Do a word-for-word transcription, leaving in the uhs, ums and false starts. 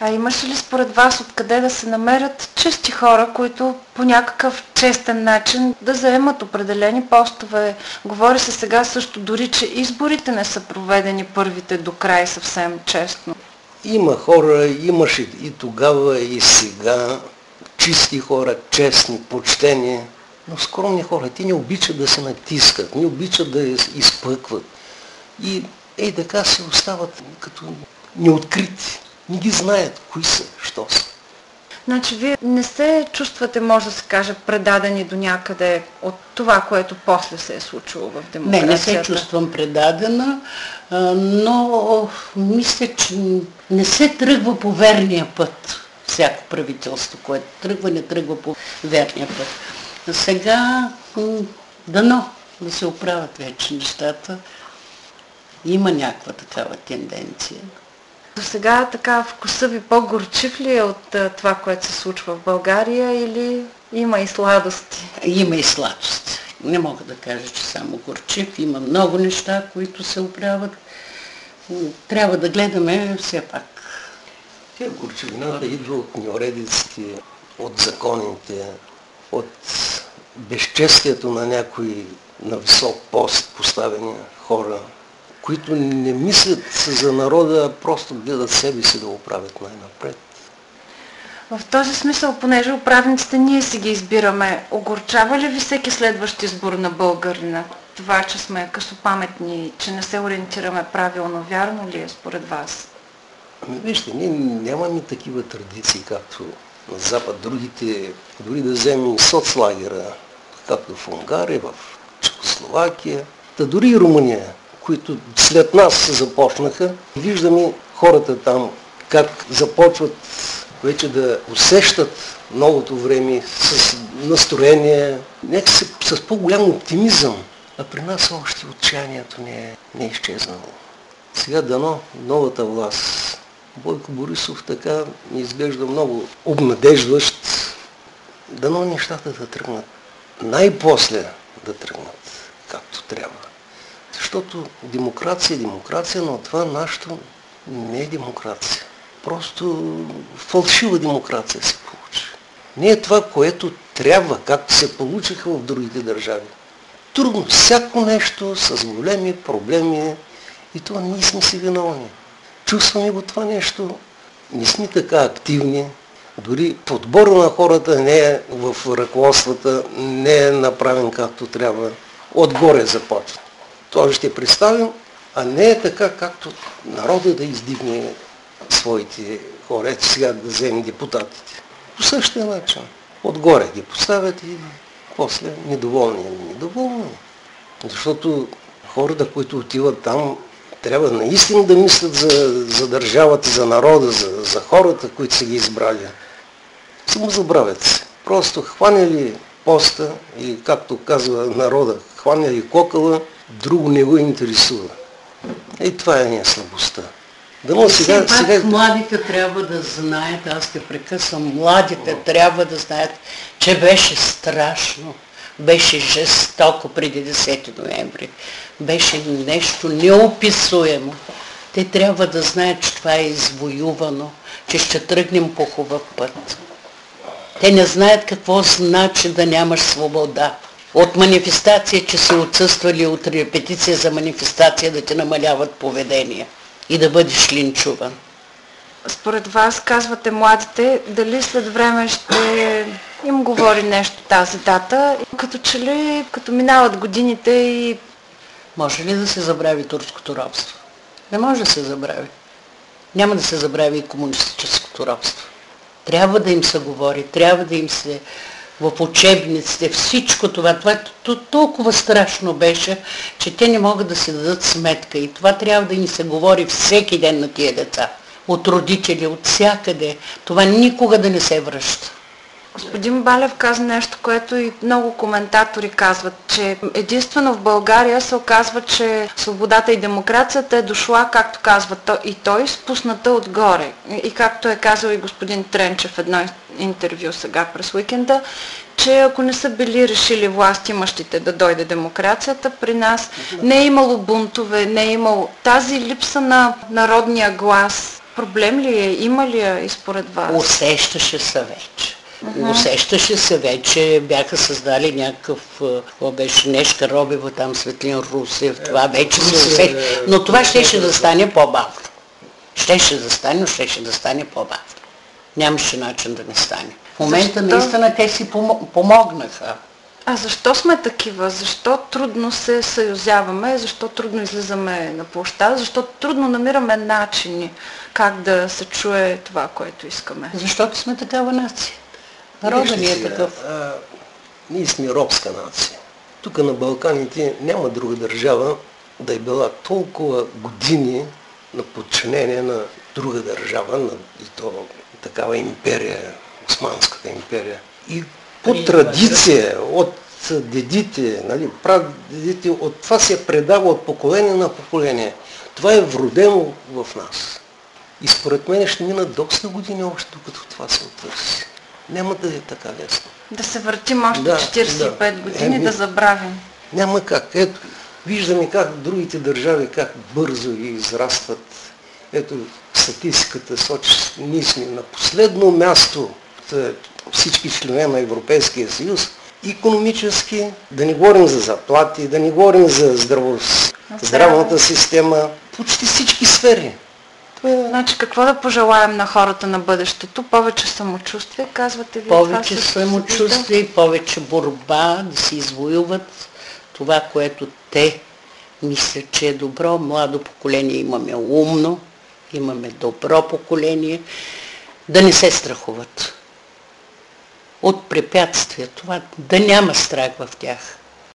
А имаше ли според вас откъде да се намерят чисти хора, които по някакъв честен начин да заемат определени постове? Говори се сега също дори, че изборите не са проведени първите до край съвсем честно. Има хора, имаше и тогава, и сега, чисти хора, честни, почтени, но скромни хора. Те не обичат да се натискат, не обичат да изпъкват. И ей така се остават като неоткрити. Не ги знаят кои са, що са. Значи вие не се чувствате, може да се каже, предадени до някъде от това, което после се е случило в демокрацията? Не, не се чувствам предадена, но мисля, че не се тръгва по верния път. Всяко правителство, което тръгва, не тръгва по верния път. Сега дано да се оправят вече нещата. Има някаква такава тенденция. До сега така вкуса ви по-горчив ли е от това, което се случва в България, или има и сладости? Има и сладости. Не мога да кажа, че само горчив. Има много неща, които се оправят. Трябва да гледаме все пак. Тя горчивината идва от неуредиците, от законите, от безчестието на някои на висок пост поставени хора, които не мислят за народа, а просто гледат себе си да оправят най-напред. В този смисъл, понеже управниците ние си ги избираме, огорчава ли ви всеки следващ избор на българина? Това, че сме късопаметни, че не се ориентираме правилно, вярно ли е според вас? Ами вижте, ние нямаме такива традиции, както на Запад. Другите, дори да вземем соцлагера, както в Унгария, в Чехословакия, та дори и Румъния, които след нас започнаха. Виждаме хората там как започват вече да усещат новото време с настроение, някакси с по-голям оптимизъм. А при нас още отчаянието не е, не е изчезнало. Сега дано новата власт. Бойко Борисов така ми изглежда много обнадеждащ. Дано нещата да тръгнат. Най-после да тръгнат както трябва. Защото демокрация е демокрация, но това нашето не е демокрация. Просто фалшива демокрация се получи. Не е това, което трябва, както се получиха в другите държави. Трудно, всяко нещо с големи проблеми и това ние сме си виновни. Чувстваме го това нещо, не сме така активни. Дори подбора на хората не е в ръководствата, не е направен както трябва. Отгоре започва. Това ще представим, а не е така, както народа да издигне своите хора. Ето сега да вземем депутатите. По същия начин. Отгоре ги поставят и после недоволни или недоволни. Защото хората, които отиват там, трябва наистина да мислят за, за държавата, за народа, за, за хората, които са ги избрали. Само забравят се. Просто хванали поста или, както казва народа, хванали кокала, друго не го интересува. И това е не слабостта. Дано сега, сега... сега... Младите трябва да знаят, аз те прекъсвам, младите трябва да знаят, че беше страшно, беше жестоко преди десети ноември, беше нещо неописуемо. Те трябва да знаят, че това е извоювано, че ще тръгнем по хубав път. Те не знаят какво значи да нямаш свобода. От манифестация, че са отсъствали от репетиция за манифестация да те намаляват поведение и да бъдеш линчуван. Според вас, казвате младите, дали след време ще им говори нещо тази дата, като че ли, като минават годините и... Може ли да се забрави турското робство? Не може да се забрави. Няма да се забрави и комунистическото робство. Трябва да им се говори, трябва да им се... в учебниците, всичко това, това толкова страшно беше, че те не могат да си дадат сметка и това трябва да им се говори всеки ден на тия деца. От родители, от всякъде. Това никога да не се връща. Господин Балев каза нещо, което и много коментатори казват, че единствено в България се оказва, че свободата и демокрацията е дошла, както казва и той, спусната отгоре. И както е казал и господин Тренчев в едно интервю сега през уикенда, че ако не са били решили властимащите да дойде демокрацията, при нас не е имало бунтове, не е имало тази липса на народния глас. проблем ли е? Има ли е и според вас? Усещаше се вече. Uh-huh. Усещаше се вече, бяха създали някакъв, какво беше, Нешка Робева, там Светлин Русев, това вече се усеща. Но това щеше да стане по-бавно. Щеше да стане, но щеше да стане по-бавно. Нямаше начин да не стане. В момента защо? Наистина те си помогнаха. А защо сме такива? Защо трудно се съюзяваме? Защо трудно излизаме на площада? Защо трудно намираме начини как да се чуе това, което искаме? Защото сме такава нация. Народът ни е такъв. А, ние сме робска нация. Тук на Балканите няма друга държава да е била толкова години на подчинение на друга държава, на и то такава империя, Османската империя. И по традиция от дедите, нали, прадедите, от това се предава от поколение на поколение. Това е вродено в нас. И според мен ще минат доста години още, докато това се отърси. Няма да е така лесно. Да се въртим още да, четиридесет и пет да. години, е, да забравим. Няма как. Ето, виждаме как другите държави, как бързо ги израстват. Ето, статистиката сочи, ние сме на последно място от всички членове на Европейския съюз. Икономически, да не говорим за заплати, да не говорим за здраво... здравната система, почти всички сфери. Значи какво да пожелаем на хората на бъдещето? Повече самочувствие, казвате ви? Повече самочувствие и повече борба, да си извоюват това, което те мислят, че е добро. Младо поколение имаме умно, имаме добро поколение, да не се страхуват от препятствия, това да няма страх в тях.